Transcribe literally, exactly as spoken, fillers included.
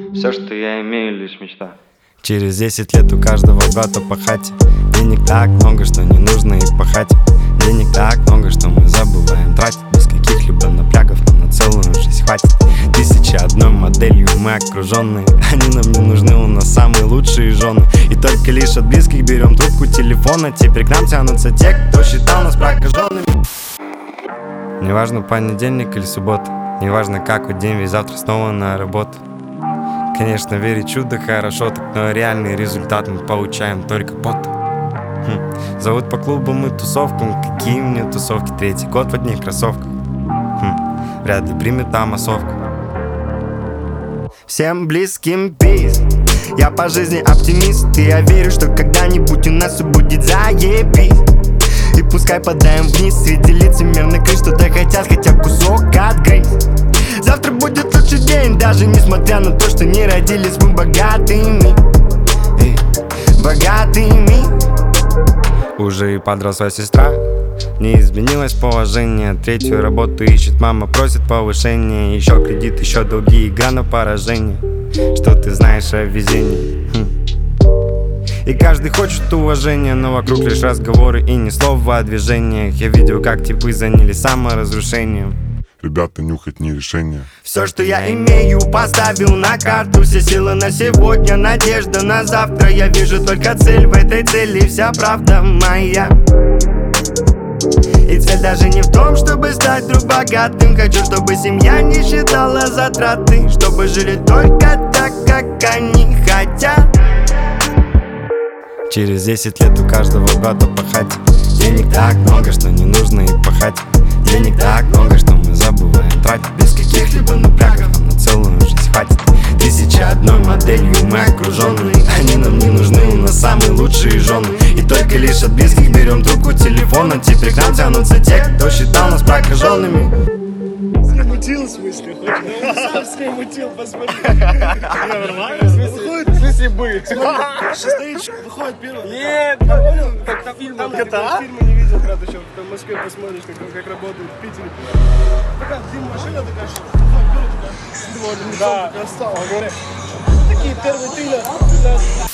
Все, что я имею, лишь мечта. Через десять лет у каждого брата по хате. Денег так много, что не нужно и пахать. Денег так много, что мы забываем тратить. Без каких-либо напрягов нам на целую жизнь хватит. Тысяча одной моделью мы окруженные. Они нам не нужны, у нас самые лучшие жены. И только лишь от близких берем трубку телефона. Теперь к нам тянутся те, кто считал нас прокаженными. Неважно, понедельник или суббота, неважно, какой день, ведь завтра снова на работу. Конечно, верить в чудо хорошо, так, но реальный результат мы получаем только потом. Хм. Зовут по клубам и тусовкам. Какие мне тусовки? Третий год в одних кроссовках. Хм. Вряд ли примет там массовка. Всем близким пиз. Я по жизни оптимист, и я верю, что когда-нибудь у нас все будет заебись. И пускай подаем вниз среди лицемерных крыш, что-то хотят хотя бы кусок отгрызть. Завтра будет лучший день, даже несмотря на то, что не родились мы богатыми. Эй, богатыми. Уже и подросла сестра, не изменилось положение. Третью работу ищет, мама просит повышения. Еще кредит, еще долги, игра на поражение. Что ты знаешь о везении? Хм. И каждый хочет уважения, но вокруг лишь разговоры и ни слова о движениях. Я видел, как типы занялись саморазрушением. Ребята, нюхать не решение. Все, что я имею, поставил на карту. Все силы на сегодня, надежда на завтра. Я вижу только цель, в этой цели вся правда моя. И цель даже не в том, чтобы стать вдруг богатым. Хочу, чтобы семья не считала затраты, чтобы жили только так, как они хотят. Через десять лет у каждого брата по хате. Денег так много, что не нужно и пахать. Денег так много, что мы забываем тратить. Без каких-либо напрягов нам на целую жизнь хватит. Тысяча одной моделью мы окруженные. Они нам не нужны, у нас самые лучшие жены. И только лишь от близких берем трубку телефона. Теперь к нам тянутся те, кто считал нас прокаженными. Мутил, в смысле? Сам с ней мутил, посмотри. Нормально? Выходит, в смысле бы. Стоит, выходит первый. Нет, понял? Как фильм, там фильма не видел, правда, еще в Москве посмотришь, как работают в Питере. Такая дым машина, такая, выходит первый, такая, два, такая встала. Такие первые триллеры.